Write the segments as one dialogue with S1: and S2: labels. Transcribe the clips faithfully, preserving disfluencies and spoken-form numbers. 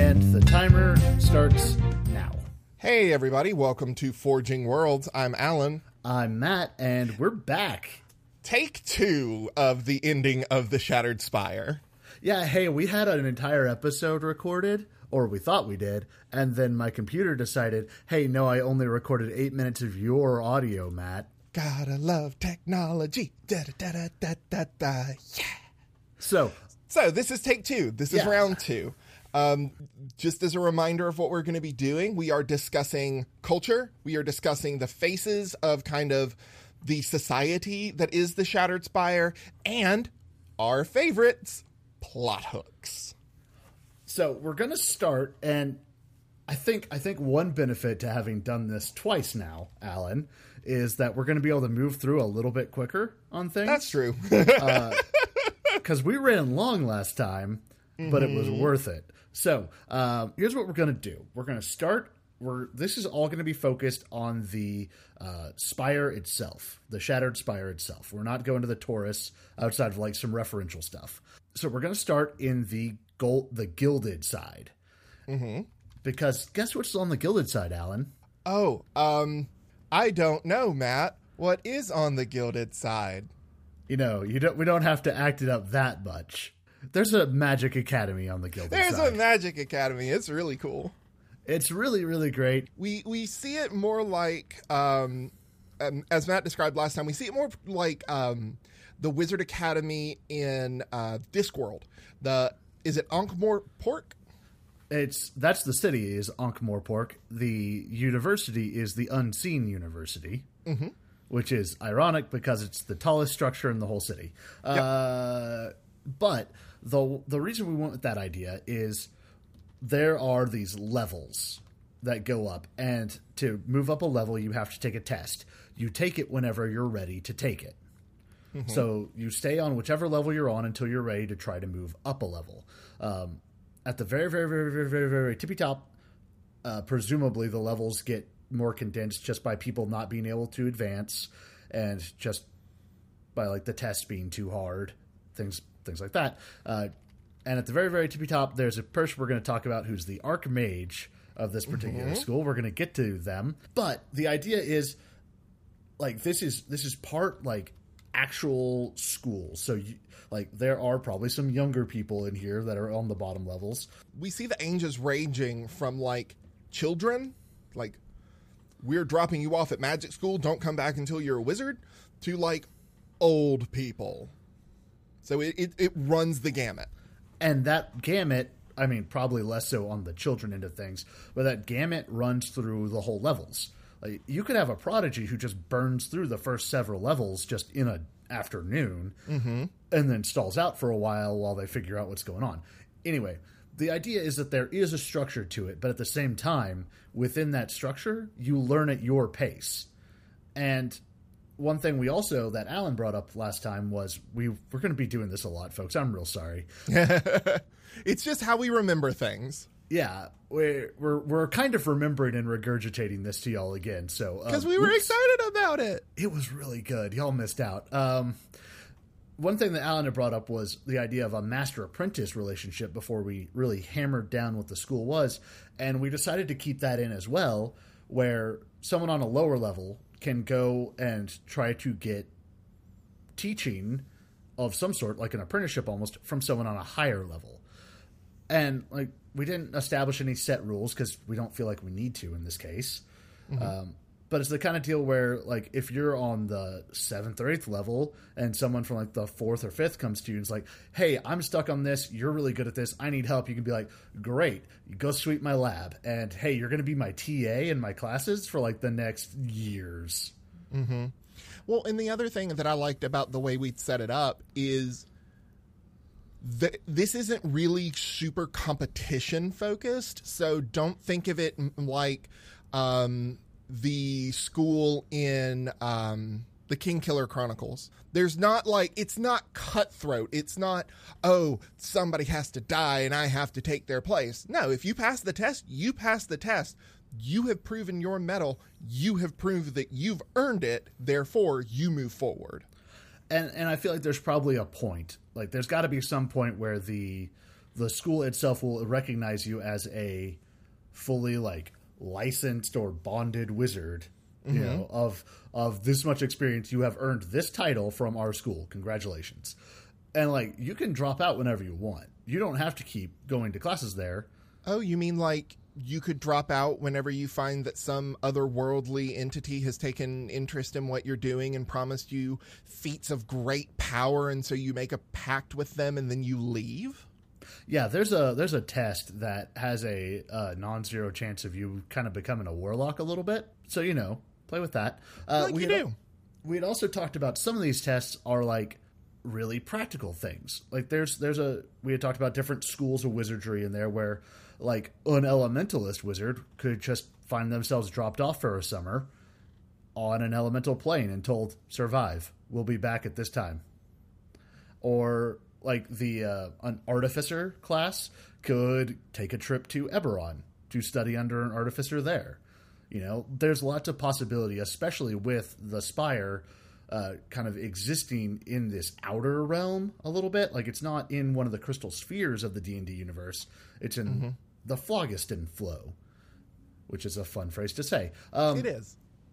S1: And the timer starts now.
S2: Hey everybody, welcome to Forging Worlds. I'm Alan.
S1: I'm Matt, and we're back.
S2: Take two of the ending of The Shattered Spire.
S1: Yeah, hey, we had an entire episode recorded, or we thought we did, and then my computer decided, hey, no, I only recorded eight minutes of your audio, Matt.
S2: Gotta love technology. Da da da da da da. Yeah.
S1: So,
S2: so this is take two. This is
S1: yeah.
S2: round two. Um, just as a reminder of what we're going to be doing, we are discussing culture. We are discussing the faces of kind of the society that is the Shattered Spire, and our favorites, plot hooks.
S1: So we're going to start, and I think I think one benefit to having done this twice now, Alan, is that we're going to be able to move through a little bit quicker on things.
S2: That's true.
S1: Because uh, we ran long last time, mm-hmm. but it was worth it. So um, here's what we're going to do. We're going to start. We're this is all going to be focused on the uh, spire itself, the Shattered Spire itself. We're not going to the Taurus outside of like some referential stuff. So we're going to start in the gold, the gilded side,
S2: mm-hmm.
S1: because guess what's on the gilded side, Alan?
S2: Oh, um, I don't know, Matt. What is on the gilded side?
S1: You know, you don't. We don't have to act it up that much. There's a magic academy on the gilded
S2: There's
S1: side.
S2: There's a magic academy. It's really cool.
S1: It's really, really great.
S2: We we see it more like, um, um, as Matt described last time, we see it more like um, the Wizard Academy in uh, Discworld. The is it Ankh-Morpork?
S1: It's that's the city is Ankh-Morpork. The university is the Unseen University,
S2: mm-hmm.
S1: which is ironic because it's the tallest structure in the whole city. Yep. Uh, but the the reason we went with that idea is there are these levels that go up, and to move up a level, you have to take a test. You take it whenever you're ready to take it. Mm-hmm. So you stay on whichever level you're on until you're ready to try to move up a level. Um, at the very, very, very, very, very, very tippy top, uh, presumably the levels get more condensed just by people not being able to advance, and just by like the test being too hard, things things like that. Uh, and at the very, very tippy top, there's a person we're going to talk about who's the Archmage of this particular mm-hmm. school. We're going to get to them, but the idea is like this is this is part like actual school. So you, like there are probably some younger people in here that are on the bottom levels.
S2: We see the ages ranging from like children, like we're dropping you off at magic school, don't come back until you're a wizard, to like old people. So it, it, it runs the gamut.
S1: And that gamut, I mean, probably less so on the children end of things, but that gamut runs through the whole levels. Like, you could have a prodigy who just burns through the first several levels just in an afternoon,
S2: mm-hmm.
S1: and then stalls out for a while while they figure out what's going on. Anyway, the idea is that there is a structure to it, but at the same time, within that structure, you learn at your pace. And one thing we also, that Alan brought up last time was, we, we're going to be doing this a lot, folks. I'm real sorry.
S2: It's just how we remember things.
S1: Yeah, we're, we're we're kind of remembering and regurgitating this to y'all again. So
S2: because
S1: um,
S2: we were
S1: oops,
S2: excited about it.
S1: It was really good. Y'all missed out. Um, one thing that Alan had brought up was the idea of a master-apprentice relationship before we really hammered down what the school was. And we decided to keep that in as well, where someone on a lower level can go and try to get teaching of some sort, like an apprenticeship almost, from someone on a higher level. And like we didn't establish any set rules because we don't feel like we need to in this case. Mm-hmm. Um, but it's the kind of deal where like if you're on the seventh or eighth level and someone from like the fourth or fifth comes to you and is like, hey, I'm stuck on this. You're really good at this. I need help. You can be like, great. You go sweep my lab. And hey, you're going to be my T A in my classes for like the next years.
S2: Mm-hmm. Well, and the other thing that I liked about the way we set it up is that this isn't really super competition focused. So don't think of it like um, the school in um, the Kingkiller Chronicles. There's not like, it's not cutthroat. It's not, oh, somebody has to die and I have to take their place. No, if you pass the test, you pass the test. You have proven your mettle. You have proved that you've earned it. Therefore, you move forward.
S1: And and I feel like there's probably a point. Like, there's got to be some point where the the school itself will recognize you as a fully like licensed or bonded wizard, you mm-hmm. know, of of this much experience. You have earned this title from our school. Congratulations. And like you can drop out whenever you want. You don't have to keep going to classes there.
S2: Oh, you mean like you could drop out whenever you find that some otherworldly entity has taken interest in what you're doing and promised you feats of great power, and so you make a pact with them and then you leave?
S1: Yeah, there's a there's a test that has a uh, non-zero chance of you kind of becoming a warlock a little bit. So, you know, play with that. Uh,
S2: like
S1: we
S2: you
S1: had,
S2: do.
S1: We had also talked about some of these tests are like really practical things. Like there's there's a we had talked about different schools of wizardry in there where like an elementalist wizard could just find themselves dropped off for a summer on an elemental plane and told, survive, we'll be back at this time. Or like the uh, an artificer class could take a trip to Eberron to study under an artificer there. You know, there's lots of possibility, especially with the Spire uh, kind of existing in this outer realm a little bit. Like it's not in one of the crystal spheres of the D and D universe. It's in mm-hmm. the Phlogiston Flow, which is a fun phrase to say. Um,
S2: it is.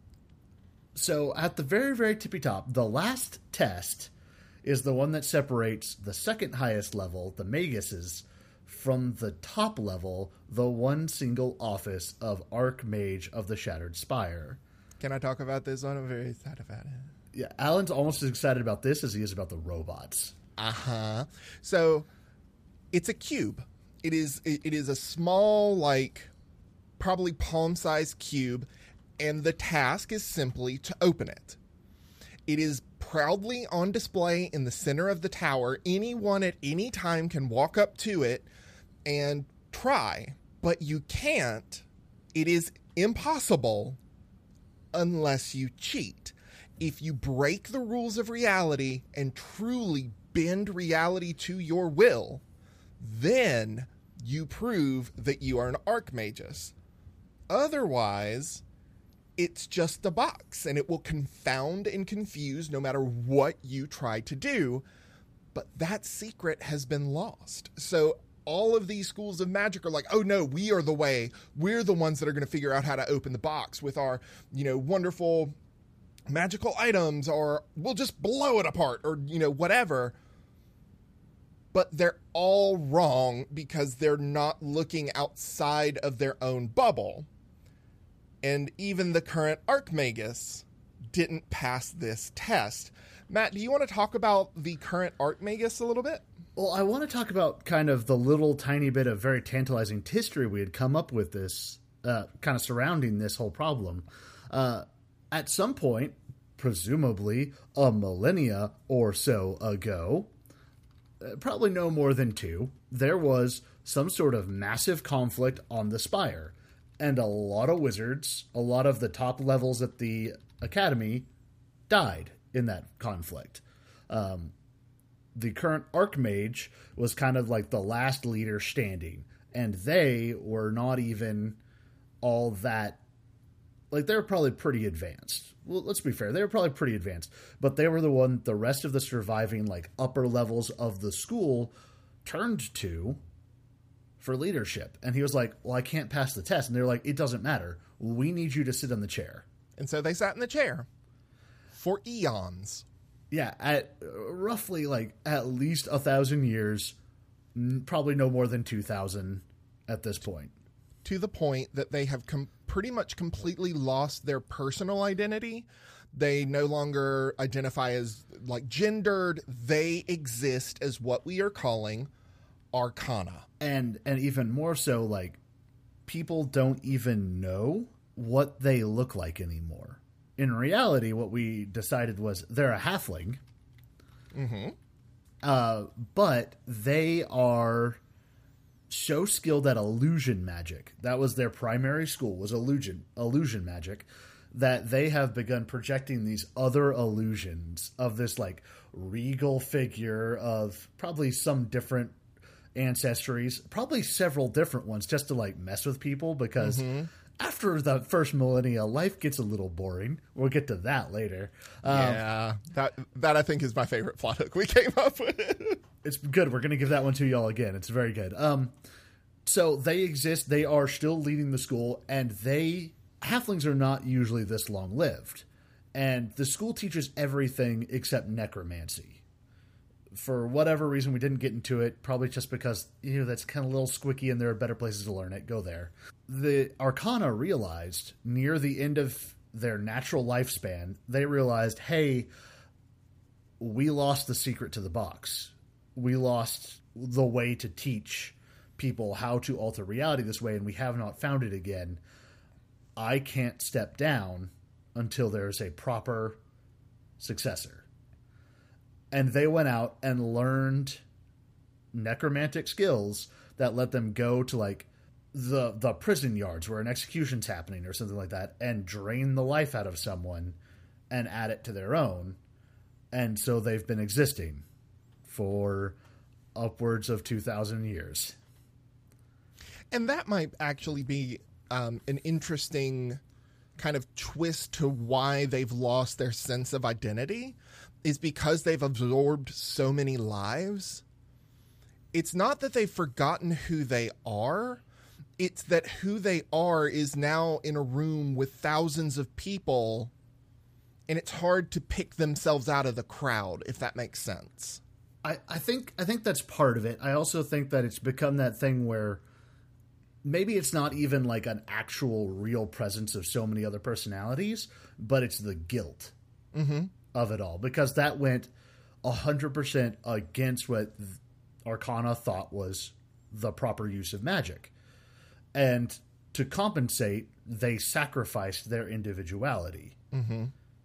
S1: So at the very, very tippy top, the last test is the one that separates the second highest level, the Maguses, from the top level, the one single office of Archmage of the Shattered Spire.
S2: Can I talk about this one? I'm very excited about it.
S1: Yeah, Alan's almost as excited about this as he is about the robots.
S2: Uh-huh. So it's a cube. It is it is a small, like, probably palm-sized cube, and the task is simply to open it. It is proudly on display in the center of the tower. Anyone at any time can walk up to it and try, but you can't. It is impossible unless you cheat. If you break the rules of reality and truly bend reality to your will, then you prove that you are an Archmagus. Otherwise, it's just a box, and it will confound and confuse no matter what you try to do. But that secret has been lost. So all of these schools of magic are like, oh no, we are the way. We're the ones that are going to figure out how to open the box with our, you know, wonderful magical items, or we'll just blow it apart, or, you know, whatever. But they're all wrong because they're not looking outside of their own bubble. And even the current Archmagus didn't pass this test. Matt, do you want to talk about the current Archmagus a little bit?
S1: Well, I want to talk about kind of the little tiny bit of very tantalizing history we had come up with this, uh, kind of surrounding this whole problem. Uh, at some point, presumably a millennia or so ago, uh, probably no more than two, there was some sort of massive conflict on the Spire. And a lot of wizards, a lot of the top levels at the academy died in that conflict. Um, the current Archmage was kind of like the last leader standing. And they were not even all that... Like, they were probably pretty advanced. Well, let's be fair. They were probably pretty advanced. But they were the one the rest of the surviving, like, upper levels of the school turned to for leadership. And he was like, well, I can't pass the test. And they're like, it doesn't matter. We need you to sit in the chair.
S2: And so they sat in the chair for eons.
S1: Yeah, at uh, roughly like at least a thousand years, n- probably no more than two thousand at this point.
S2: To the point that they have com- pretty much completely lost their personal identity. They no longer identify as like gendered. They exist as what we are calling Arcana.
S1: And and even more so, like, people don't even know what they look like anymore. In reality, what we decided was they're a halfling.
S2: Mm-hmm.
S1: Uh, but they are so skilled at illusion magic. That was their primary school, was illusion, illusion magic, that they have begun projecting these other illusions of this, like, regal figure of probably some different ancestries, probably several different ones, just to like mess with people, because mm-hmm. after the first millennia, life gets a little boring. We'll get to that later.
S2: Um, yeah, that that I think is my favorite plot hook we came up with.
S1: It's good. We're going to give that one to y'all again. It's very good. Um, so they exist. They are still leading the school, and they halflings are not usually this long-lived. And the school teaches everything except necromancy. For whatever reason, we didn't get into it, probably just because, you know, that's kind of a little squicky and there are better places to learn it. Go there. The Arcana realized near the end of their natural lifespan, they realized, hey, we lost the secret to the box. We lost the way to teach people how to alter reality this way, and we have not found it again. I can't step down until there's a proper successor. And they went out and learned necromantic skills that let them go to, like, the the prison yards where an execution's happening or something like that and drain the life out of someone and add it to their own. And so they've been existing for upwards of two thousand years.
S2: And that might actually be um, an interesting kind of twist to why they've lost their sense of identity, is because they've absorbed so many lives. It's not that they've forgotten who they are. It's that who they are is now in a room with thousands of people, and it's hard to pick themselves out of the crowd, if that makes sense.
S1: I, I think I think that's part of it. I also think that it's become that thing where maybe it's not even like an actual real presence of so many other personalities, but it's the guilt mm-hmm. of it all. Because that went one hundred percent against what Arcana thought was the proper use of magic. And to compensate, they sacrificed their individuality. Mm-hmm.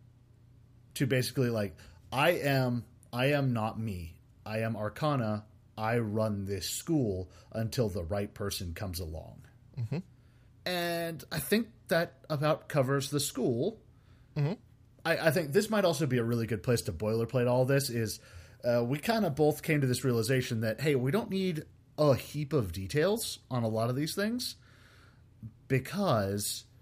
S1: To basically like, I am I am not me. I am Arcana. I run this school until the right person comes along. Mm-hmm. And I think that about covers the school. Mm-hmm. I, I think this might also be a really good place to boilerplate all this is uh, we kind of both came to this realization that, hey, we don't need a heap of details on a lot of these things because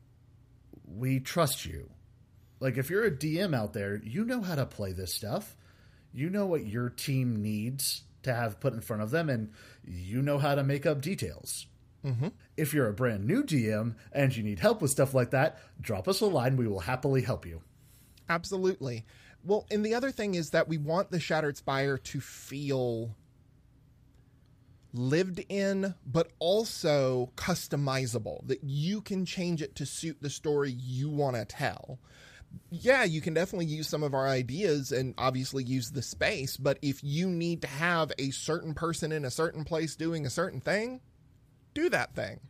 S1: we trust you. Like, if you're a D M out there, you know how to play this stuff. You know what your team needs to have put in front of them, and you know how to make up details. Mm-hmm. If you're a brand new D M and you need help with stuff like that, drop us a line. We will happily help you.
S2: Absolutely. Well, and the other thing is that we want the Shattered Spire to feel lived in, but also customizable, that you can change it to suit the story you want to tell. Yeah, you can definitely use some of our ideas and obviously use the space, but if you need to have a certain person in a certain place doing a certain thing, do that thing.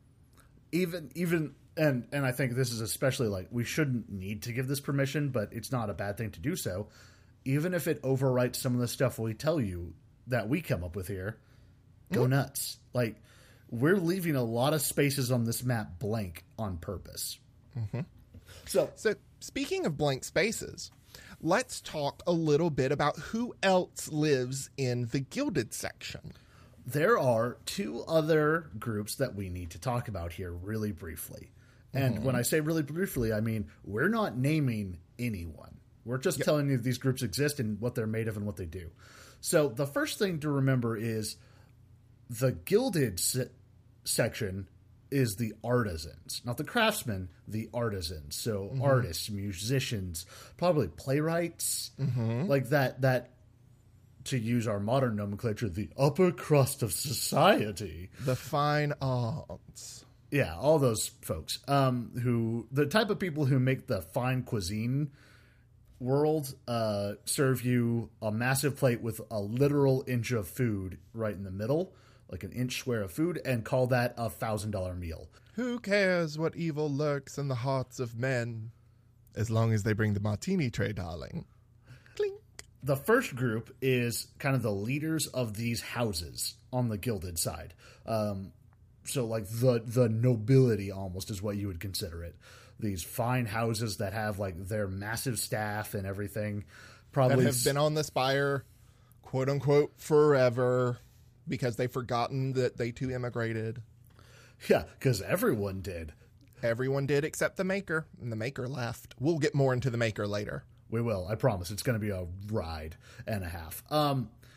S1: Even, even, and, and I think this is especially like, we shouldn't need to give this permission, but it's not a bad thing to do so. Even if it overwrites some of the stuff we tell you that we come up with here, go mm-hmm. nuts. Like, we're leaving a lot of spaces on this map blank on purpose. Mm-hmm. So,
S2: so speaking of blank spaces, let's talk a little bit about who else lives in the Gilded section.
S1: There are two other groups that we need to talk about here really briefly. And mm-hmm. when I say really briefly, I mean, we're not naming anyone. We're just yep. telling you these groups exist and what they're made of and what they do. So the first thing to remember is the Gilded se- section is the artisans, not the craftsmen, the artisans. So mm-hmm. artists, musicians, probably playwrights, mm-hmm. like that, that, to use our modern nomenclature, the upper crust of society.
S2: The fine arts.
S1: Yeah, all those folks. Um, who, the type of people who make the fine cuisine world uh, serve you a massive plate with a literal inch of food right in the middle, like an inch square of food, and call that a thousand dollar meal.
S2: Who cares what evil lurks in the hearts of men, as long as they bring the martini tray, darling. Clink.
S1: The first group is kind of the leaders of these houses on the Gilded side. Um, so like the the nobility almost is what you would consider it. These fine houses that have like their massive staff and everything. Probably
S2: that have been on the Spire, quote unquote, forever. Because they've forgotten that they too immigrated.
S1: Yeah, because everyone did.
S2: Everyone did except the Maker, and the Maker left. We'll get more into the Maker later.
S1: We will, I promise. It's going to be a ride and a half. Um,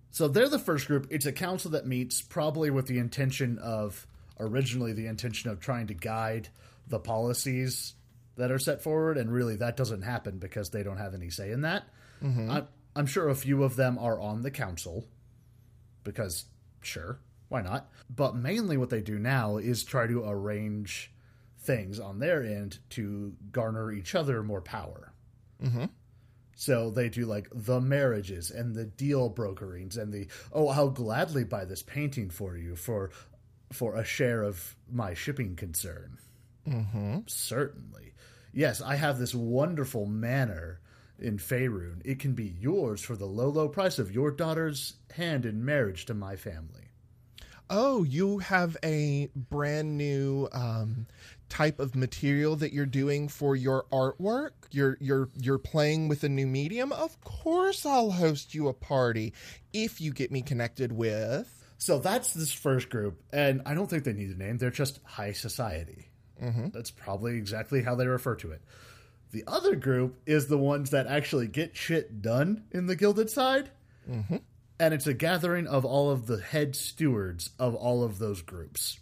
S1: So they're the first group. It's a council that meets probably with the intention of, originally the intention of trying to guide the policies that are set forward, and really that doesn't happen because they don't have any say in that. Mm-hmm. I'm, I'm sure a few of them are on the council, because, sure, why not? But mainly what they do now is try to arrange things on their end to garner each other more power.
S2: Mm-hmm.
S1: So they do like the marriages and the deal brokerings and the, oh, I'll gladly buy this painting for you for for a share of my shipping concern.
S2: Mm-hmm.
S1: Certainly. Yes, I have this wonderful manor in Faerun. It can be yours for the low, low price of your daughter's hand in marriage to my family.
S2: Oh, you have a brand new um, type of material that you're doing for your artwork? You're you're you're playing with a new medium? Of course I'll host you a party if you get me connected with...
S1: So that's this first group, and I don't think they need a name. They're just high society.
S2: Mm-hmm.
S1: That's probably exactly how they refer to it. The other group is the ones that actually get shit done in the Gilded side.
S2: Mm-hmm.
S1: And it's a gathering of all of the head stewards of all of those groups.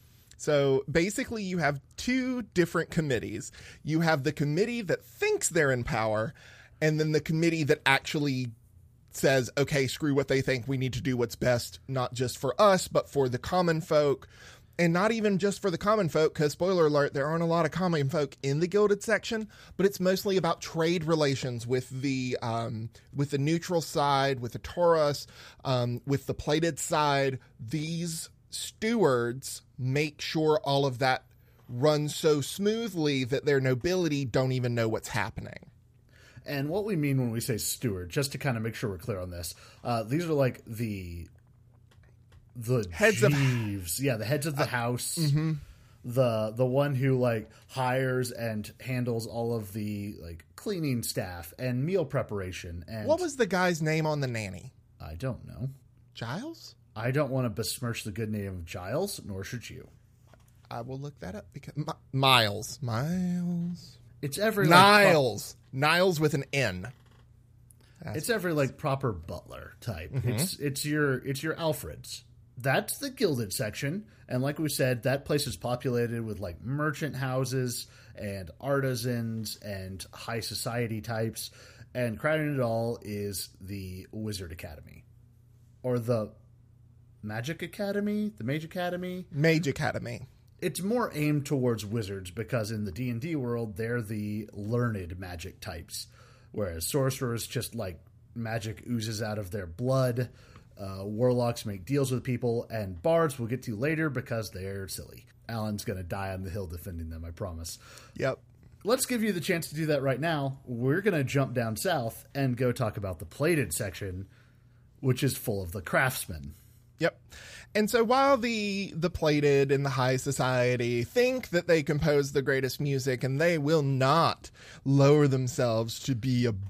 S2: So basically you have two different committees. You have the committee that thinks they're in power, and then the committee that actually says, okay, screw what they think. We need to do what's best, not just for us, but for the common folk. And not even just for the common folk, because, spoiler alert, there aren't a lot of common folk in the Gilded section, but it's mostly about trade relations with the um, with the neutral side, with the Taurus, um, with the plated side. These stewards make sure all of that runs so smoothly that their nobility don't even know what's happening.
S1: And what we mean when we say steward, just to kind of make sure we're clear on this, uh, these are like the... The
S2: heads
S1: Jeeves.
S2: of
S1: yeah, the heads of the
S2: uh,
S1: house.
S2: Mm-hmm.
S1: The the one who like hires and handles all of the like cleaning staff and meal preparation. And
S2: what was the guy's name on the nanny?
S1: I don't know.
S2: Giles?
S1: I don't want to besmirch the good name of Giles, nor should you.
S2: I will look that up because M- Miles, Miles.
S1: It's every
S2: Niles, like, pro- Niles with an N. That's
S1: it's every like proper butler type. Mm-hmm. It's it's your it's your Alfreds. That's the Gilded section, and like we said, that place is populated with like merchant houses and artisans and high society types, and crowning it all is the Wizard Academy, or the Magic Academy, the Mage Academy,
S2: Mage Academy.
S1: It's more aimed towards wizards because in the D and D world, they're the learned magic types, whereas sorcerers just like magic oozes out of their blood. Uh, warlocks make deals with people, and bards we'll get to later because they're silly. Alan's going to die on the hill defending them, I promise.
S2: Yep.
S1: Let's give you the chance to do that right now. We're going to jump down south and go talk about the plated section, which is full of the craftsmen.
S2: Yep. And so while the the plated and the high society think that they compose the greatest music, and they will not lower themselves to be a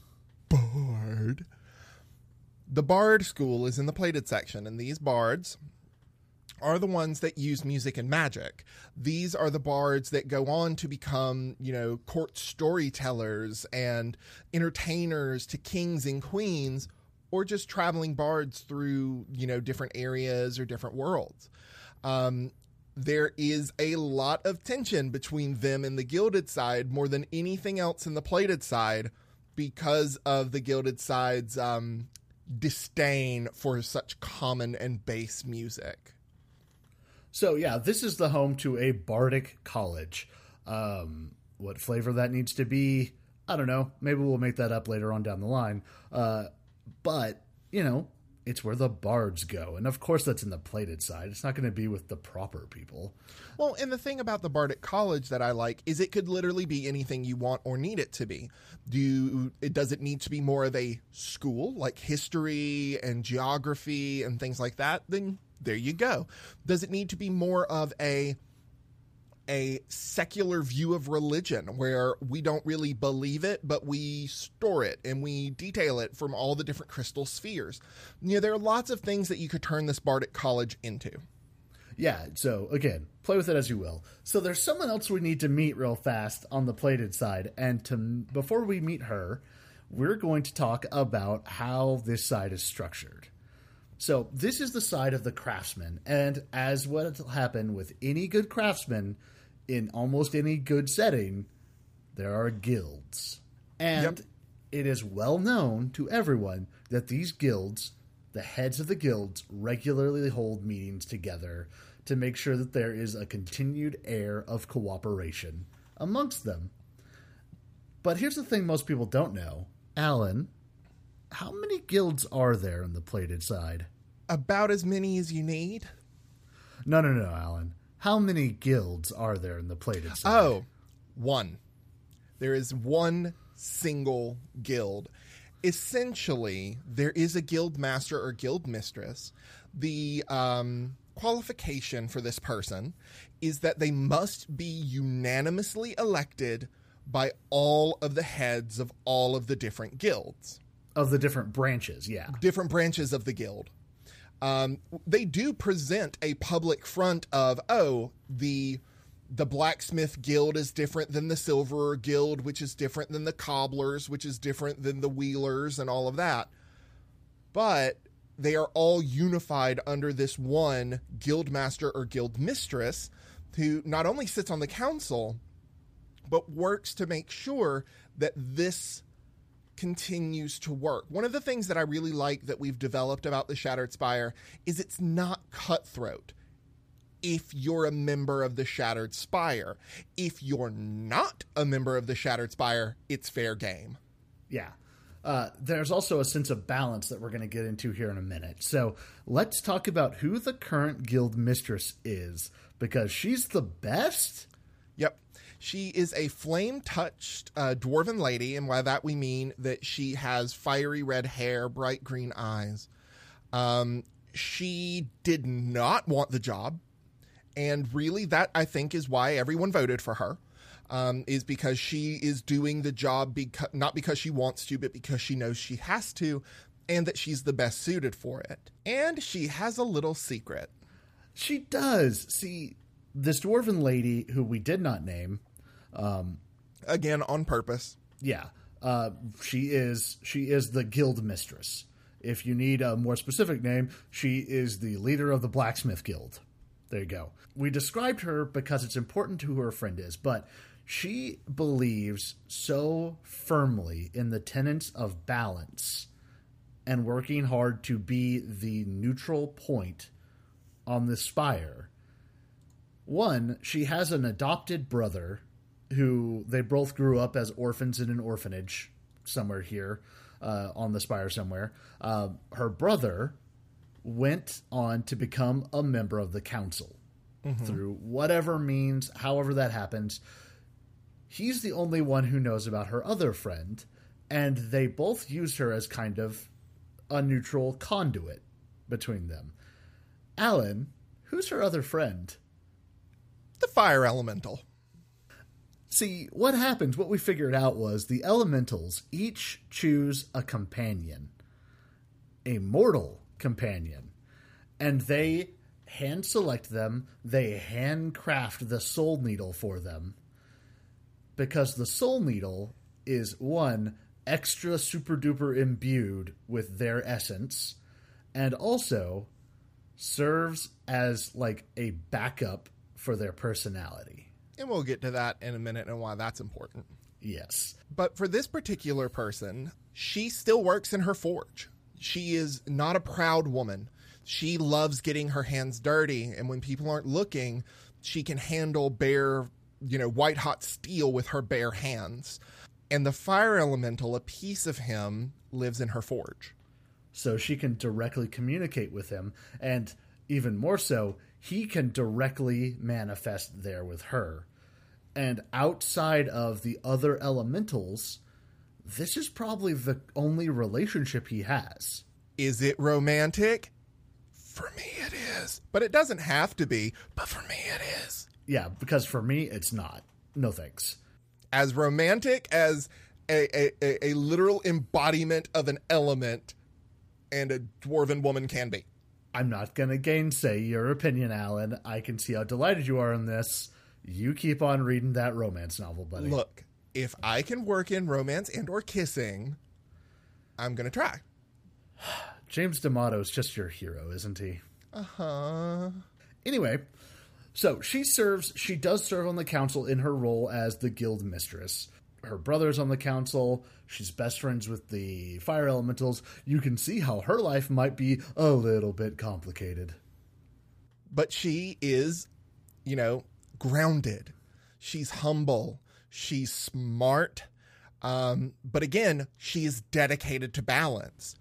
S2: bard, the bard school is in the plated section, and these bards are the ones that use music and magic. These are the bards that go on to become, you know, court storytellers and entertainers to kings and queens, or just traveling bards through, you know, different areas or different worlds. Um, there is a lot of tension between them and the Gilded side more than anything else in the plated side because of the Gilded side's um, disdain for such common and base music.
S1: So, yeah, this is the home to a bardic college. Um, what flavor that needs to be, I don't know. Maybe we'll make that up later on down the line. Uh, but, you know, it's where the bards go. And, of course, that's in the plated side. It's not going to be with the proper people.
S2: Well, and the thing about the bardic college that I like is it could literally be anything you want or need it to be. Do you, it does it need to be more of a school, like history and geography and things like that? Then there you go. Does it need to be more of a a secular view of religion where we don't really believe it, but we store it and we detail it from all the different crystal spheres? You know, there are lots of things that you could turn this bardic college into.
S1: Yeah, so again, play with it as you will. So there's someone else we need to meet real fast on the plated side, and to before we meet her, we're going to talk about how this side is structured. So this is the side of the craftsman, and as what will happen with any good craftsman in almost any good setting, there are guilds. And yep. It is well known to everyone that these guilds, the heads of the guilds, regularly hold meetings together to make sure that there is a continued air of cooperation amongst them. But here's the thing most people don't know. Alan, how many guilds are there in the plated side?
S2: About as many as you need.
S1: No, no, no, Alan. How many guilds are there in the plated side?
S2: Oh, one. There is one single guild. Essentially, there is a guild master or guild mistress. The um, qualification for this person is that they must be unanimously elected by all of the heads of all of the different guilds.
S1: Of the different branches, yeah.
S2: Different branches of the guild. Um, they do present a public front of, oh, the the blacksmith guild is different than the silverer guild, which is different than the cobblers, which is different than the wheelers and all of that. But they are all unified under this one guild master or guild mistress who not only sits on the council, but works to make sure that this continues to work. One of the things that I really like that we've developed about the Shattered Spire is it's not cutthroat if you're a member of the Shattered Spire. If you're not a member of the Shattered Spire, it's fair game.
S1: Yeah. Uh, there's also a sense of balance that we're going to get into here in a minute. So let's talk about who the current guild mistress is, because she's the best.
S2: Yep. She is a flame-touched uh, dwarven lady, and by that we mean that she has fiery red hair, bright green eyes. Um, she did not want the job, and really that, I think, is why everyone voted for her, um, is because she is doing the job beca- not because she wants to, but because she knows she has to, and that she's the best suited for it. And she has a little secret.
S1: She does. See, this dwarven lady, who we did not name... Um,
S2: Again, on purpose.
S1: Yeah. Uh, she is she is the guild mistress. If you need a more specific name, she is the leader of the Blacksmith Guild. There you go. We described her because it's important to who her friend is, but she believes so firmly in the tenets of balance and working hard to be the neutral point on the spire. One, she has an adopted brother who they both grew up as orphans in an orphanage somewhere here uh, on the spire somewhere. Uh, her brother went on to become a member of the council mm-hmm. through whatever means, however that happens. He's the only one who knows about her other friend, and they both use her as kind of a neutral conduit between them. Alan, who's her other friend?
S2: The fire elemental.
S1: See, what happens, what we figured out was the elementals each choose a companion, a mortal companion, and they hand select them, they handcraft the soul needle for them, because the soul needle is, one, extra super duper imbued with their essence, and also serves as like a backup for their personality.
S2: And we'll get to that in a minute and why that's important.
S1: Yes.
S2: But for this particular person, she still works in her forge. She is not a proud woman. She loves getting her hands dirty. And when people aren't looking, she can handle bare, you know, white hot steel with her bare hands. And the fire elemental, a piece of him, lives in her forge.
S1: So she can directly communicate with him. And even more so, he can directly manifest there with her. And outside of the other elementals, this is probably the only relationship he has.
S2: Is it romantic? For me it is. But it doesn't have to be. But for me it is.
S1: Yeah, because for me it's not. No thanks.
S2: As romantic as a, a, a literal embodiment of an element and a dwarven woman can be.
S1: I'm not going to gainsay your opinion, Alan. I can see how delighted you are in this. You keep on reading that romance novel, buddy.
S2: Look, if I can work in romance and or kissing, I'm going to try.
S1: James D'Amato's just your hero, isn't he?
S2: Uh-huh.
S1: Anyway, so she serves, she does serve on the council in her role as the guild mistress. Her brother's on the council. She's best friends with the fire elementals. You can see how her life might be a little bit complicated.
S2: But she is, you know, grounded. She's humble. She's smart. Um, but again, she is dedicated to balance.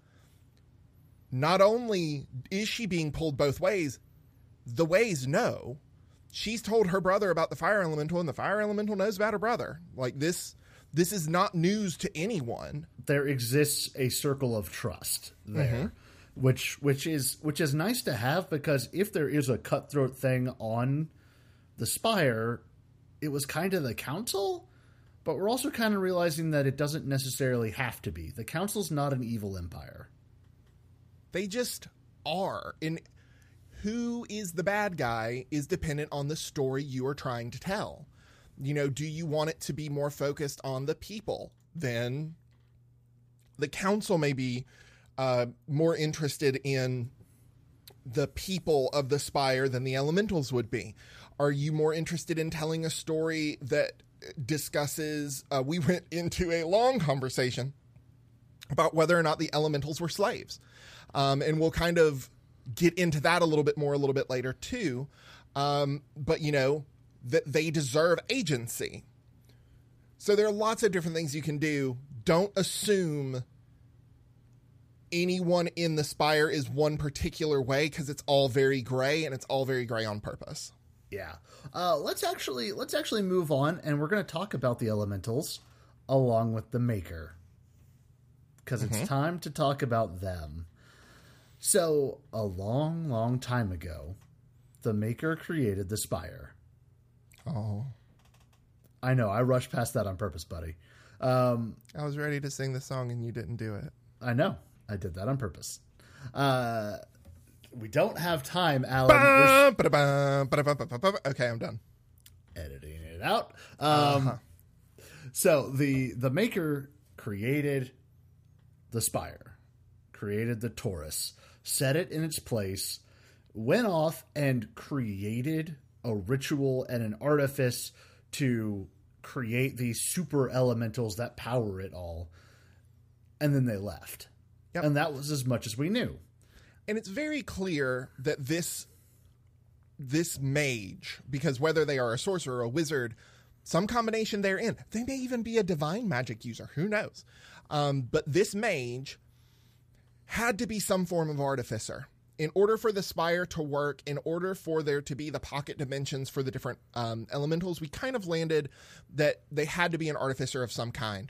S2: Not only is she being pulled both ways, the ways know. She's told her brother about the fire elemental, and the fire elemental knows about her brother. Like, this, this is not news to anyone.
S1: There exists a circle of trust there, mm-hmm. which which is which is nice to have, because if there is a cutthroat thing on the Spire, it was kind of the council, but we're also kind of realizing that it doesn't necessarily have to be. The council's not an evil empire.
S2: They just are. And who is the bad guy is dependent on the story you are trying to tell. You know, do you want it to be more focused on the people? Then the council may be uh, more interested in the people of the Spire than the elementals would be. Are you more interested in telling a story that discusses, uh, we went into a long conversation about whether or not the elementals were slaves. Um, and we'll kind of get into that a little bit more a little bit later too. Um, but, you know, that they deserve agency. So there are lots of different things you can do. Don't assume anyone in the Spire is one particular way, because it's all very gray, and it's all very gray on purpose.
S1: Yeah. Uh, let's actually let's actually move on, and we're going to talk about the elementals along with the Maker, because mm-hmm. it's time to talk about them. So, a long, long time ago, the Maker created the Spire.
S2: Oh.
S1: I know, I rushed past that on purpose, buddy. Um,
S2: I was ready to sing the song and you didn't do it.
S1: I know, I did that on purpose. Uh, we don't have time, Alan.
S2: Okay, I'm done.
S1: Editing it out. Um,
S2: uh-huh.
S1: So, the, the Maker created the Spire, created the Torus, set it in its place, went off and created a ritual and an artifice to create these super elementals that power it all. And then they left. Yep. And that was as much as we knew.
S2: And it's very clear that this, this mage, because whether they are a sorcerer or a wizard, some combination they're in, they may even be a divine magic user. Who knows? Um, but this mage had to be some form of artificer. In order for the Spire to work, in order for there to be the pocket dimensions for the different um, elementals, we kind of landed that they had to be an artificer of some kind.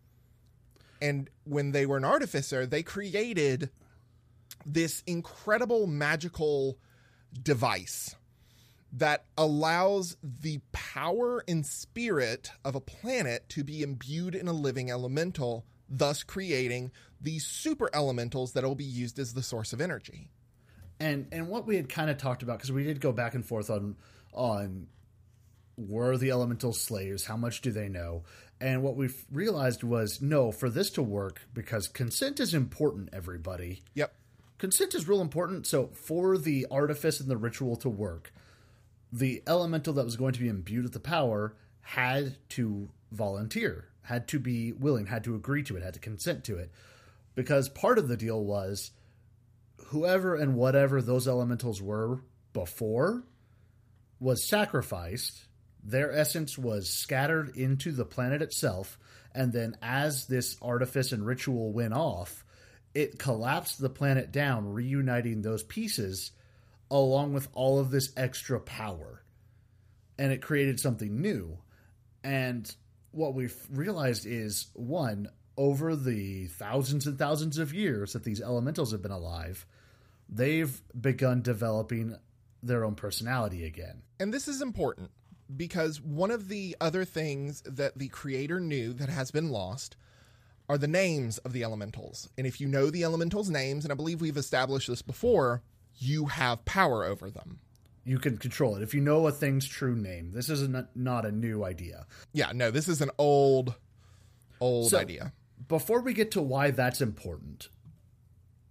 S2: And when they were an artificer, they created this incredible magical device that allows the power and spirit of a planet to be imbued in a living elemental, thus creating these super elementals that will be used as the source of energy.
S1: And and what we had kind of talked about, because we did go back and forth on on were the elemental slaves, how much do they know? And what we've realized was, no, for this to work, because consent is important, everybody.
S2: Yep.
S1: Consent is real important. So for the artifice and the ritual to work, the elemental that was going to be imbued with the power had to volunteer, had to be willing, had to agree to it, had to consent to it. Because part of the deal was whoever and whatever those elementals were before was sacrificed. Their essence was scattered into the planet itself. And then as this artifice and ritual went off, it collapsed the planet down, reuniting those pieces along with all of this extra power. And it created something new. And what we've realized is, one, over the thousands and thousands of years that these elementals have been alive, they've begun developing their own personality again.
S2: And this is important because one of the other things that the creator knew that has been lost are the names of the elementals. And if you know the elementals' names, and I believe we've established this before, you have power over them.
S1: You can control it. If you know a thing's true name, this is a, not a new idea.
S2: Yeah, no, this is an old, old
S1: so,
S2: idea.
S1: Before we get to why that's important,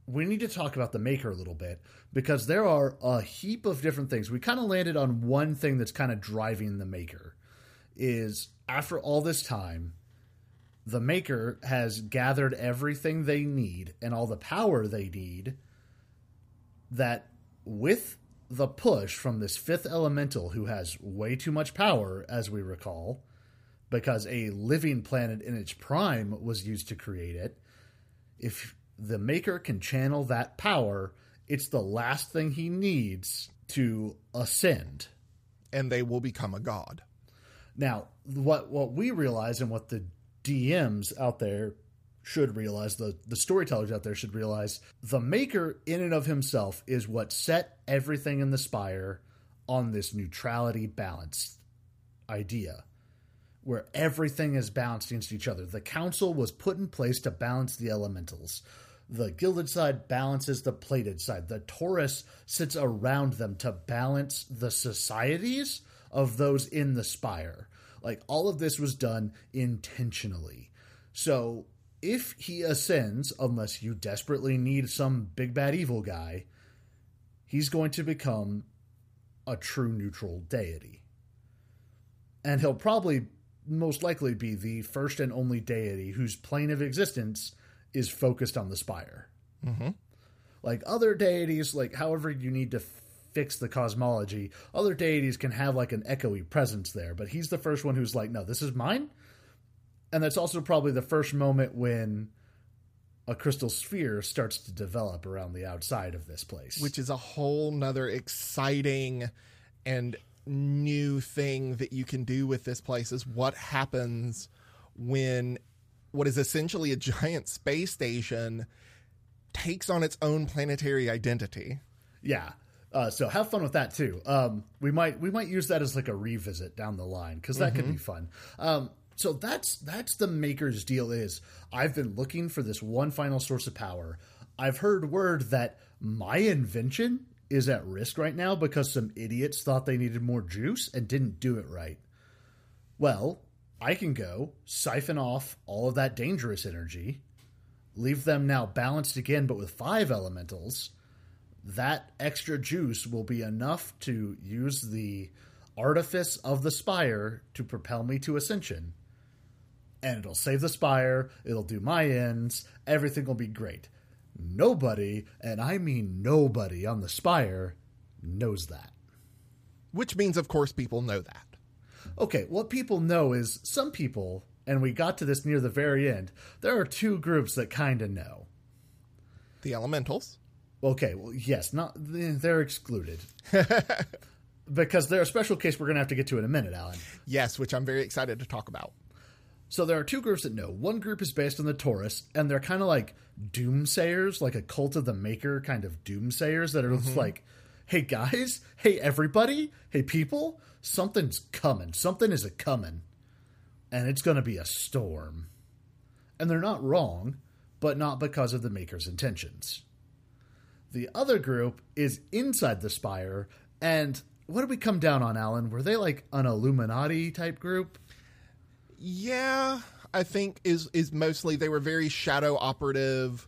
S1: we need to talk about the Maker a little bit, because there are a heap of different things. We kind of landed on one thing that's kind of driving the Maker, is after all this time, the Maker has gathered everything they need and all the power they need, that with the push from this fifth elemental who has way too much power, as we recall, because a living planet in its prime was used to create it, if the Maker can channel that power, it's the last thing he needs to ascend.
S2: And they will become a god.
S1: Now, what what we realize, and what the D Ms out there should realize, the, the storytellers out there should realize, the Maker in and of himself is what set everything in the Spire on this neutrality balance idea, where everything is balanced against each other. The Council was put in place to balance the elementals. The gilded side balances the plated side. The Taurus sits around them to balance the societies of those in the Spire. Like, all of this was done intentionally. So if he ascends, unless you desperately need some big bad evil guy, he's going to become a true neutral deity. And he'll probably most likely be the first and only deity whose plane of existence is focused on the Spire.
S2: Mm-hmm.
S1: Like other deities, like however you need to fix the cosmology, other deities can have like an echoey presence there, but he's the first one who's like, no, this is mine. And that's also probably the first moment when a crystal sphere starts to develop around the outside of this place.
S2: Which is a whole nother exciting and new thing that you can do with this place, is what happens when what is essentially a giant space station takes on its own planetary identity.
S1: Yeah. Uh, so have fun with that too. Um, we might we might use that as like a revisit down the line, because that mm-hmm. could be fun. Um, so that's that's the Maker's deal. Is I've been looking for this one final source of power. I've heard word that my invention is at risk right now because some idiots thought they needed more juice and didn't do it right. Well, I can go siphon off all of that dangerous energy, leave them now balanced again, but with five elementals. That extra juice will be enough to use the artifice of the Spire to propel me to ascension. And it'll save the Spire, it'll do my ends, everything will be great. Nobody, and I mean nobody on the Spire, knows that.
S2: Which means, of course, people know that.
S1: Okay, what people know is some people, and we got to this near the very end, there are two groups that kind of know.
S2: The elementals.
S1: Okay, well, yes, not they're excluded. Because they're a special case we're going to have to get to in a minute, Alan.
S2: Yes, which I'm very excited to talk about.
S1: So there are two groups that know. One group is based on the Taurus, and they're kind of like doomsayers, like a cult of the Maker kind of doomsayers that are mm-hmm. just like, hey guys, hey everybody, hey people, something's coming. Something is a-coming. And it's going to be a storm. And they're not wrong, but not because of the Maker's intentions. The other group is inside the Spire, and what did we come down on, Alan? Were they like an Illuminati type group?
S2: Yeah, I think is is mostly they were very shadow operative,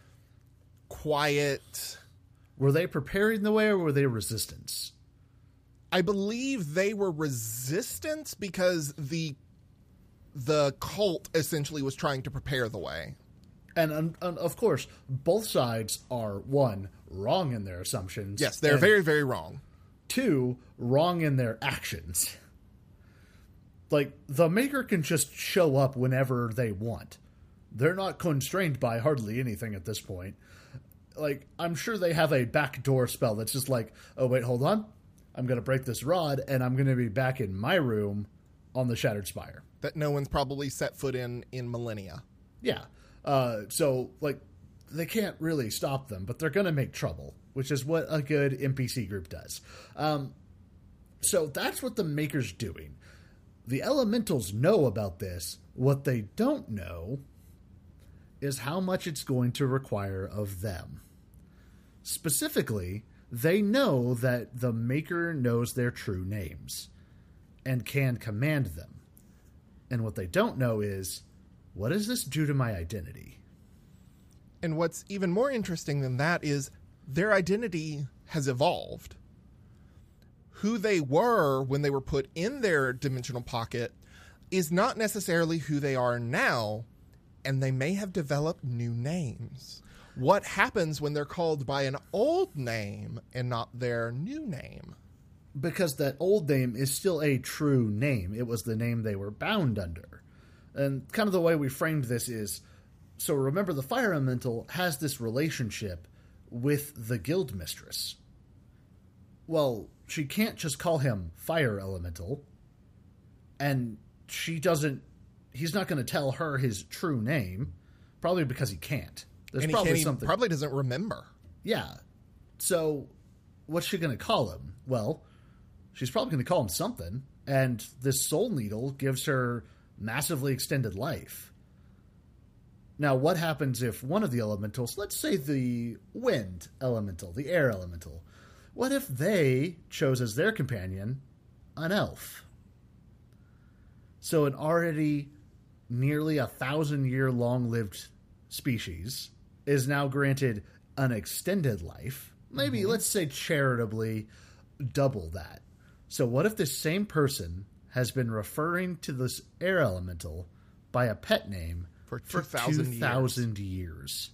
S2: quiet.
S1: Were they preparing the way, or were they resistance?
S2: I believe they were resistance because the the cult essentially was trying to prepare the way.
S1: And, and, and of course, both sides are, one, wrong in their assumptions.
S2: Yes, they're very, very wrong.
S1: Two, wrong in their actions. Like, the Maker can just show up whenever they want. They're not constrained by hardly anything at this point. Like, I'm sure they have a backdoor spell that's just like, oh, wait, hold on. I'm going to break this rod, and I'm going to be back in my room on the Shattered Spire.
S2: That no one's probably set foot in in millennia.
S1: Yeah. Uh, so, like, they can't really stop them, but they're going to make trouble, which is what a good N P C group does. Um, so that's what the Maker's doing. The Elementals know about this. What they don't know is how much it's going to require of them. Specifically, they know that the Maker knows their true names and can command them. And what they don't know is, what does this do to my identity?
S2: And what's even more interesting than that is their identity has evolved. Who they were when they were put in their dimensional pocket is not necessarily who they are now, and they may have developed new names. What happens when they're called by an old name and not their new name?
S1: Because that old name is still a true name. It was the name they were bound under. And kind of the way we framed this is, so remember the fire elemental has this relationship with the guild mistress. Well, she can't just call him fire elemental, and she doesn't, he's not going to tell her his true name, probably because he can't. There's
S2: and he
S1: probably
S2: can't even,
S1: something.
S2: probably doesn't remember.
S1: Yeah. So what's she going to call him? Well, she's probably going to call him something, and this soul needle gives her massively extended life. Now, what happens if one of the elementals, let's say the wind elemental, the air elemental, what if they chose as their companion an elf? So an already nearly a thousand year long lived species is now granted an extended life. Maybe, mm-hmm. let's say charitably, double that. So what if this same person has been referring to this air elemental by a pet name
S2: for two thousand
S1: years. years?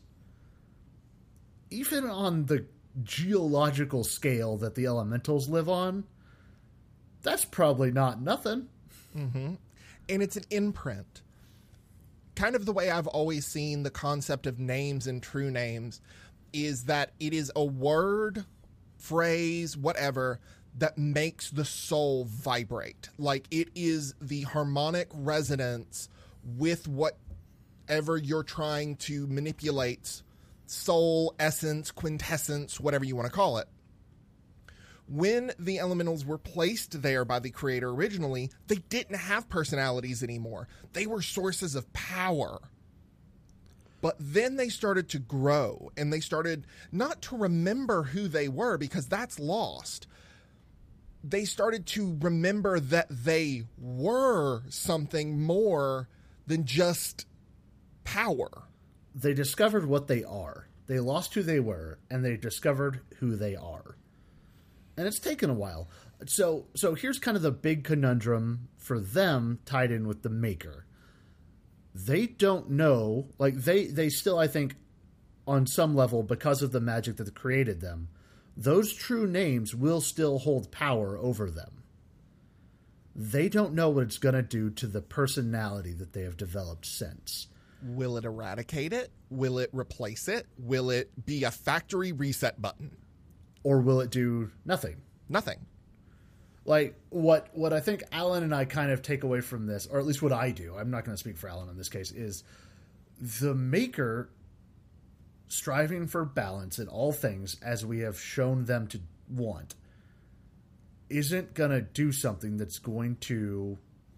S1: Even on the geological scale that the elementals live on, that's probably not nothing.
S2: Mm-hmm. And it's an imprint. Kind of the way I've always seen the concept of names and true names is that it is a word, phrase, whatever, that makes the soul vibrate. Like it is the harmonic resonance with whatever you're trying to manipulate, soul, essence, quintessence, whatever you want to call it. When the elementals were placed there by the creator originally, they didn't have personalities anymore. They were sources of power. But then they started to grow, and they started not to remember who they were, because that's lost. They started to remember that they were something more than just power.
S1: They discovered what they are. They lost who they were, and they discovered who they are. And it's taken a while. So so here's kind of the big conundrum for them tied in with the Maker. They don't know, like they, they still, I think, on some level, because of the magic that created them, those true names will still hold power over them. They don't know what it's going to do to the personality that they have developed since.
S2: Will it eradicate it? Will it replace it? Will it be a factory reset button?
S1: Or will it do nothing?
S2: Nothing.
S1: Like, what what I think Alan and I kind of take away from this, or at least what I do, I'm not going to speak for Alan in this case, is the Maker striving for balance in all things, as we have shown them to want, isn't going to do something that's going to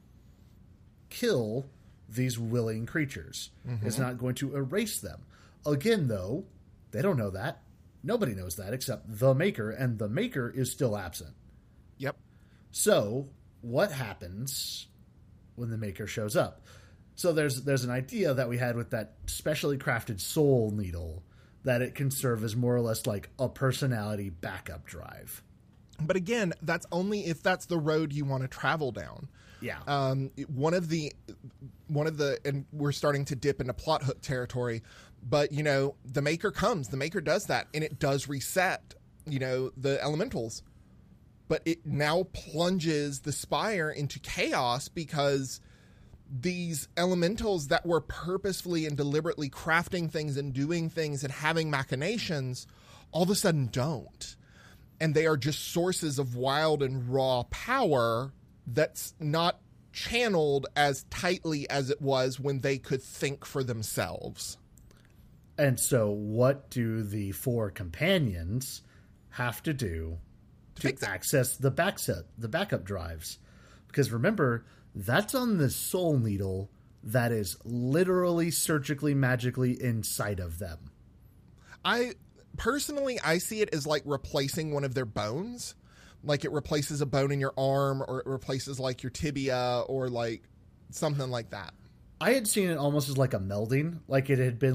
S1: kill these willing creatures. Mm-hmm. It's not going to erase them. Again, though, they don't know that. Nobody knows that except the Maker, and the Maker is still absent.
S2: Yep.
S1: So, what happens when the Maker shows up? So there's there's an idea that we had with that specially crafted soul needle, that it can serve as more or less like a personality backup drive.
S2: But again, that's only if that's the road you want to travel down.
S1: Yeah.
S2: Um, one of the, one of the, and we're starting to dip into plot hook territory, but you know, the Maker comes, the Maker does that, and it does reset, you know, the elementals, but it now plunges the Spire into chaos because these elementals that were purposefully and deliberately crafting things and doing things and having machinations all of a sudden don't. And they are just sources of wild and raw power that's not channeled as tightly as it was when they could think for themselves.
S1: And so what do the four companions have to do to, to access the back set, the backup drives? Because remember, that's on the soul needle that is literally surgically, magically inside of them.
S2: I personally, I see it as like replacing one of their bones. Like it replaces a bone in your arm, or it replaces like your tibia, or like something like that.
S1: I had seen it almost as like a melding, like it had been like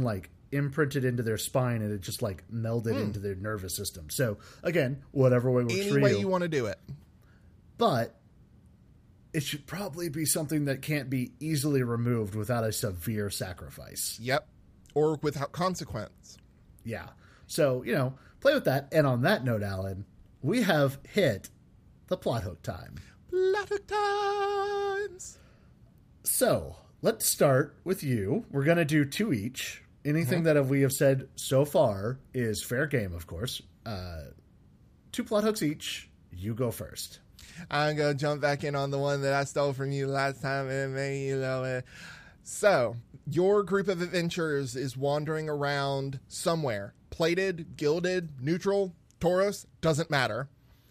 S1: imprinted into their spine and it just like melded mm. into their nervous system. So again, whatever way works
S2: Any
S1: for
S2: way
S1: you.
S2: you want to do it.
S1: But it should probably be something that can't be easily removed without a severe sacrifice.
S2: Yep. Or without consequence.
S1: Yeah. So, you know, play with that. And on that note, Alan, we have hit the plot hook time.
S2: Plot hook times.
S1: So let's start with you. We're going to do two each. Anything mm-hmm. that we have said so far is fair game, of course. Uh, two plot hooks each. You go first.
S2: I'm going to jump back in on the one that I stole from you last time and made you love it. So, your group of adventurers is wandering around somewhere. Plated, gilded, neutral, Tauros, doesn't matter.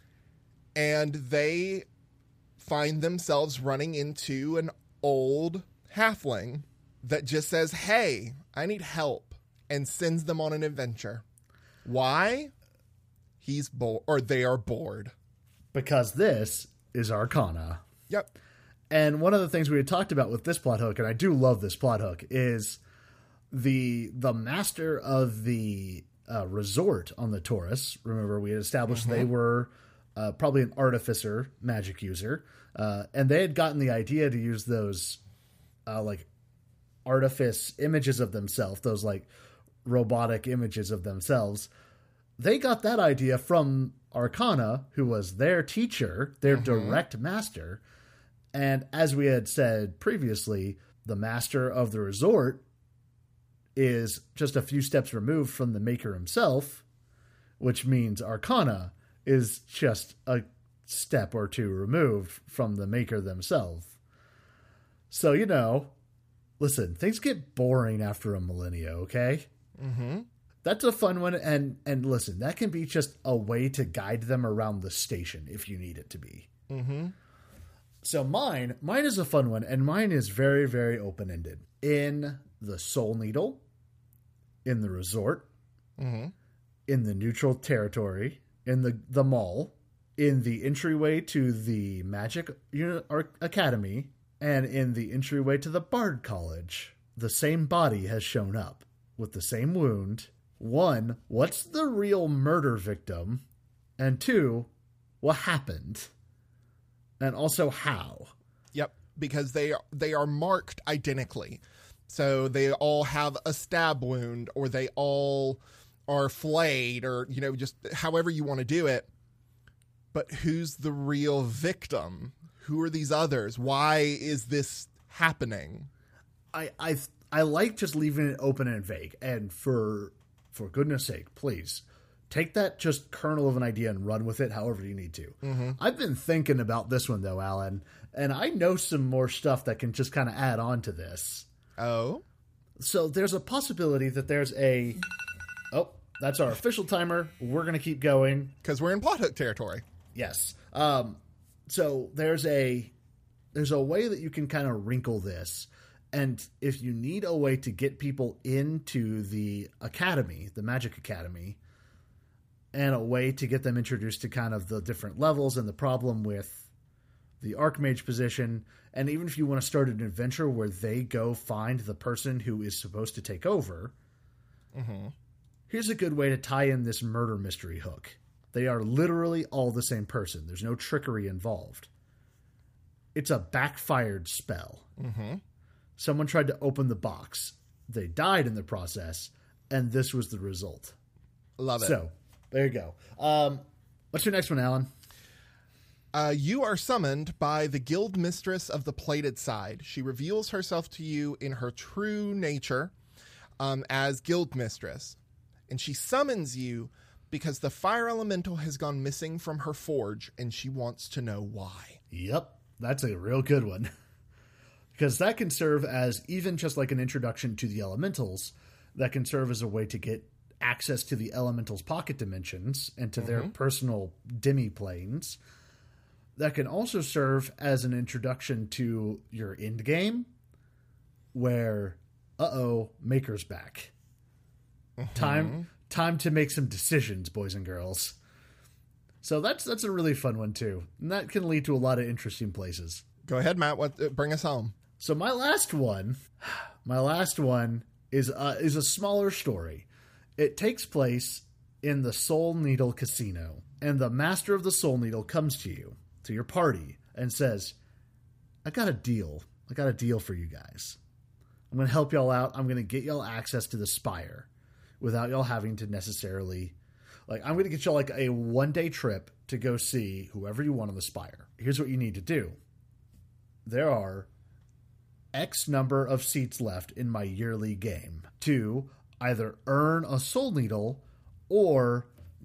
S2: And they find themselves running into an old halfling that just says, hey, I need help, and sends them on an adventure. Why? He's bored, or they are bored.
S1: Because this is Arcana.
S2: Yep.
S1: And one of the things we had talked about with this plot hook, and I do love this plot hook, is the the master of the uh, resort on the Taurus. Remember, we had established mm-hmm. they were uh, probably an artificer magic user, uh, and they had gotten the idea to use those uh, like artifice images of themselves, those like robotic images of themselves. They got that idea from Arcana, who was their teacher, their mm-hmm. direct master. And as we had said previously, the master of the resort is just a few steps removed from the maker himself, which means Arcana is just a step or two removed from the maker themselves. So, you know, listen, things get boring after a millennia, okay?
S2: Mm-hmm.
S1: That's a fun one, and and listen, that can be just a way to guide them around the station if you need it to be.
S2: Mm-hmm.
S1: So mine, mine is a fun one, and mine is very, very open-ended. In the Soul Needle, in the resort,
S2: mm-hmm.
S1: in the neutral territory, in the, the mall, in the entryway to the Magic Academy, and in the entryway to the Bard College, the same body has shown up with the same wound. One, what's the real murder victim? And two, what happened? And also how?
S2: Yep, because they are, they are marked identically. So they all have a stab wound, or they all are flayed, or, you know, just however you want to do it. But who's the real victim? Who are these others? Why is this happening?
S1: I I I like just leaving it open and vague. And for for goodness sake, please take that just kernel of an idea and run with it however you need to.
S2: Mm-hmm.
S1: I've been thinking about this one, though, Alan, and I know some more stuff that can just kind of add on to this.
S2: Oh?
S1: So there's a possibility that there's a... Oh, that's our official timer. We're going to keep going.
S2: Because we're in plot hook territory.
S1: Yes. Um, so there's a there's a way that you can kind of wrinkle this. And if you need a way to get people into the academy, the Magic Academy, and a way to get them introduced to kind of the different levels and the problem with the Archmage position, and even if you want to start an adventure where they go find the person who is supposed to take over,
S2: mm-hmm.
S1: here's a good way to tie in this murder mystery hook. They are literally all the same person. There's no trickery involved. It's a backfired spell.
S2: Mm-hmm.
S1: Someone tried to open the box. They died in the process, and this was the result.
S2: Love it.
S1: So, there you go. Um, what's your next one, Alan?
S2: Uh, you are summoned by the guild mistress of the Plated Side. She reveals herself to you in her true nature um, as guild mistress. And she summons you because the fire elemental has gone missing from her forge, and she wants to know why.
S1: Yep, that's a real good one. Because that can serve as, even just like an introduction to the elementals, that can serve as a way to get access to the elementals' pocket dimensions and to mm-hmm. their personal demi-planes. That can also serve as an introduction to your end game, where, uh-oh, Maker's back. Mm-hmm. Time time to make some decisions, boys and girls. So that's that's a really fun one, too. And that can lead to a lot of interesting places.
S2: Go ahead, Matt. What, uh, bring us home.
S1: So my last one, my last one is uh, is a smaller story. It takes place in the Soul Needle Casino, and the master of the Soul Needle comes to you, to your party, and says, I got a deal. I got a deal for you guys. I'm going to help y'all out. I'm going to get y'all access to the Spire without y'all having to necessarily... Like, I'm going to get y'all like a one-day trip to go see whoever you want on the Spire. Here's what you need to do. There are X number of seats left in my yearly game to either earn a Soul Needle or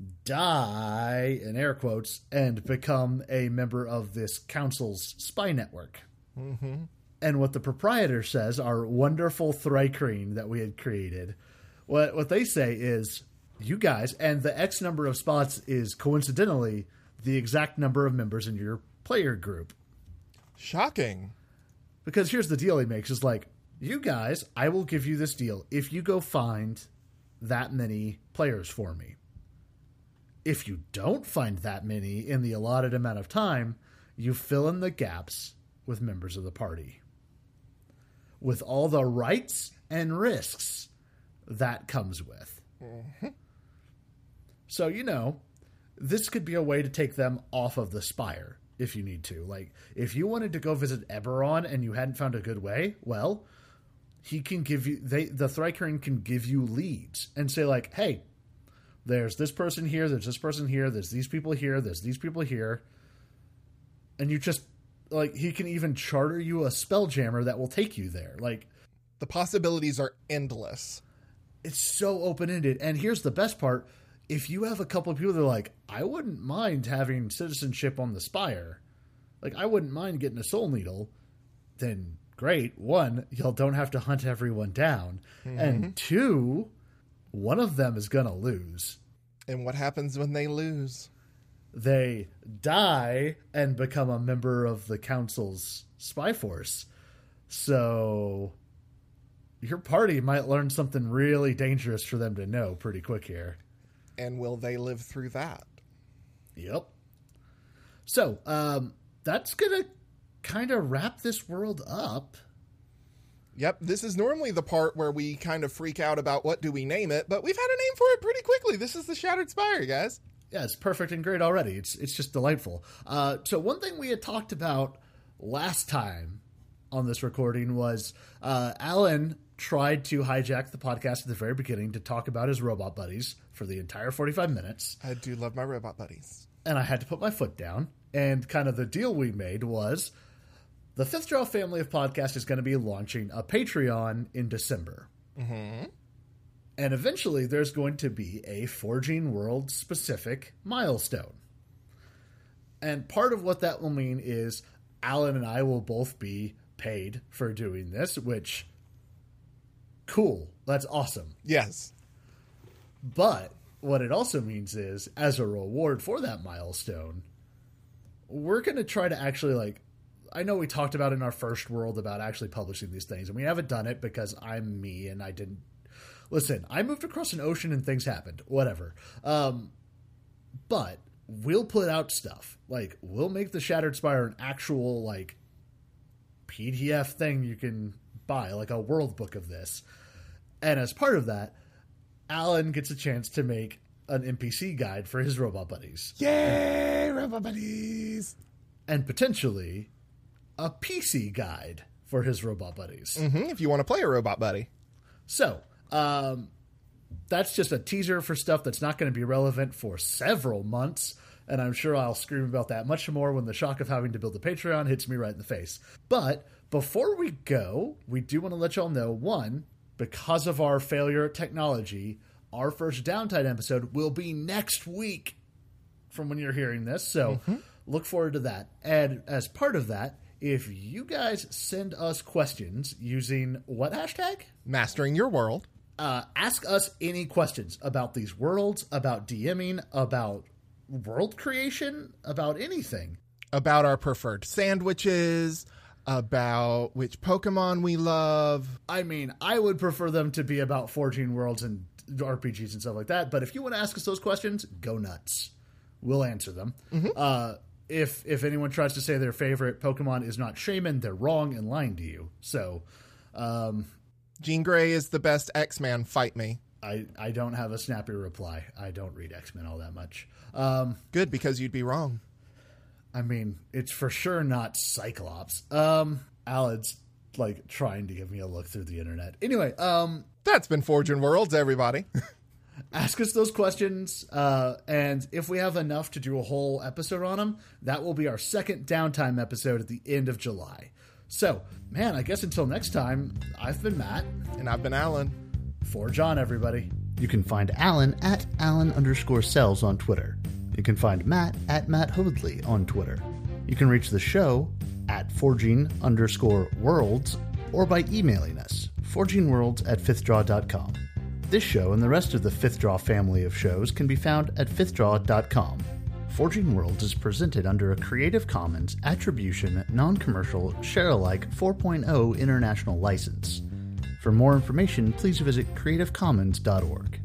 S1: die, in air quotes, and become a member of this council's spy network.
S2: Mm-hmm.
S1: And what the proprietor says, our wonderful Thrycreen that we had created, what what they say is, you guys, and the X number of spots is coincidentally the exact number of members in your player group.
S2: Shocking.
S1: Because here's the deal he makes, is like, you guys, I will give you this deal if you go find that many players for me. If you don't find that many in the allotted amount of time, you fill in the gaps with members of the party. With all the rights and risks that comes with.
S2: Mm-hmm.
S1: So, you know, this could be a way to take them off of the Spire if you need to. Like, if you wanted to go visit Eberron and you hadn't found a good way, well, he can give you, they, the Thrycreen can give you leads and say like, hey, there's this person here, there's this person here, there's these people here, there's these people here. And you just, like, he can even charter you a spelljammer that will take you there. Like,
S2: the possibilities are endless.
S1: It's so open-ended. And here's the best part. If you have a couple of people that are like, I wouldn't mind having citizenship on the Spire, like, I wouldn't mind getting a Soul Needle, then great. One, y'all don't have to hunt everyone down. Mm-hmm. And two, one of them is going to lose.
S2: And what happens when they lose?
S1: They die and become a member of the Council's spy force. So your party might learn something really dangerous for them to know pretty quick here.
S2: And will they live through that?
S1: Yep. So, um, that's going to kind of wrap this world up.
S2: Yep, this is normally the part where we kind of freak out about what do we name it, but we've had a name for it pretty quickly. This is the Shattered Spire, guys.
S1: Yeah, it's perfect and great already. It's it's just delightful. Uh, so one thing we had talked about last time on this recording was uh, Alan tried to hijack the podcast at the very beginning to talk about his robot buddies for the entire forty-five minutes.
S2: I do love my robot buddies.
S1: And I had to put my foot down. And kind of the deal we made was the Fifth Draw family of podcasts is going to be launching a Patreon in December.
S2: Mm-hmm.
S1: And eventually there's going to be a Forging World specific milestone. And part of what that will mean is Alan and I will both be paid for doing this, which, cool. That's awesome.
S2: Yes.
S1: But what it also means is, as a reward for that milestone, we're going to try to actually, like, I know we talked about in our first world about actually publishing these things, and we haven't done it because I'm me and I didn't. Listen, I moved across an ocean and things happened. Whatever. Um, but we'll put out stuff. Like, we'll make the Shattered Spire an actual, like, P D F thing you can buy, like a world book of this. And as part of that, Alan gets a chance to make an N P C guide for his robot buddies.
S2: Yay, and, robot buddies!
S1: And potentially a P C guide for his robot buddies.
S2: Mm-hmm, if you want to play a robot buddy.
S1: So, um, that's just a teaser for stuff that's not going to be relevant for several months. And I'm sure I'll scream about that much more when the shock of having to build a Patreon hits me right in the face. But before we go, we do want to let y'all know, one, because of our failure at technology, our first Downtime episode will be next week from when you're hearing this. So mm-hmm. look forward to that. And as part of that, if you guys send us questions using what hashtag?
S2: Mastering Your World.
S1: Uh, ask us any questions about these worlds, about DMing, about world creation, about anything.
S2: About our preferred sandwiches, about which Pokemon we love.
S1: I mean, I would prefer them to be about Forging Worlds and R P Gs and stuff like that, but if you want to ask us those questions, go nuts. We'll answer them. Mm-hmm. Uh, if if anyone tries to say their favorite Pokemon is not Shaman, they're wrong and lying to you. So, um...
S2: Jean Grey is the best X-Man. Fight me.
S1: I, I don't have a snappy reply. I don't read X-Men all that much. Um,
S2: Good, because you'd be wrong.
S1: I mean, it's for sure not Cyclops. Um, Alan's, like, trying to give me a look through the internet. Anyway, um...
S2: That's been Forging Worlds, everybody.
S1: Ask us those questions, uh, and if we have enough to do a whole episode on them, that will be our second downtime episode at the end of July. So, man, I guess until next time, I've been Matt.
S2: And I've been Alan.
S1: Forge on, everybody. You can find Alan at Alan underscore cells on Twitter. You can find Matt at Matt Hoadley on Twitter. You can reach the show at forging underscore worlds or by emailing us, forgingworlds at fifthdraw dot com. This show and the rest of the Fifth Draw family of shows can be found at fifth draw dot com. Forging Worlds is presented under a Creative Commons Attribution, Non-Commercial, Share-alike four point oh International License. For more information, please visit creative commons dot org.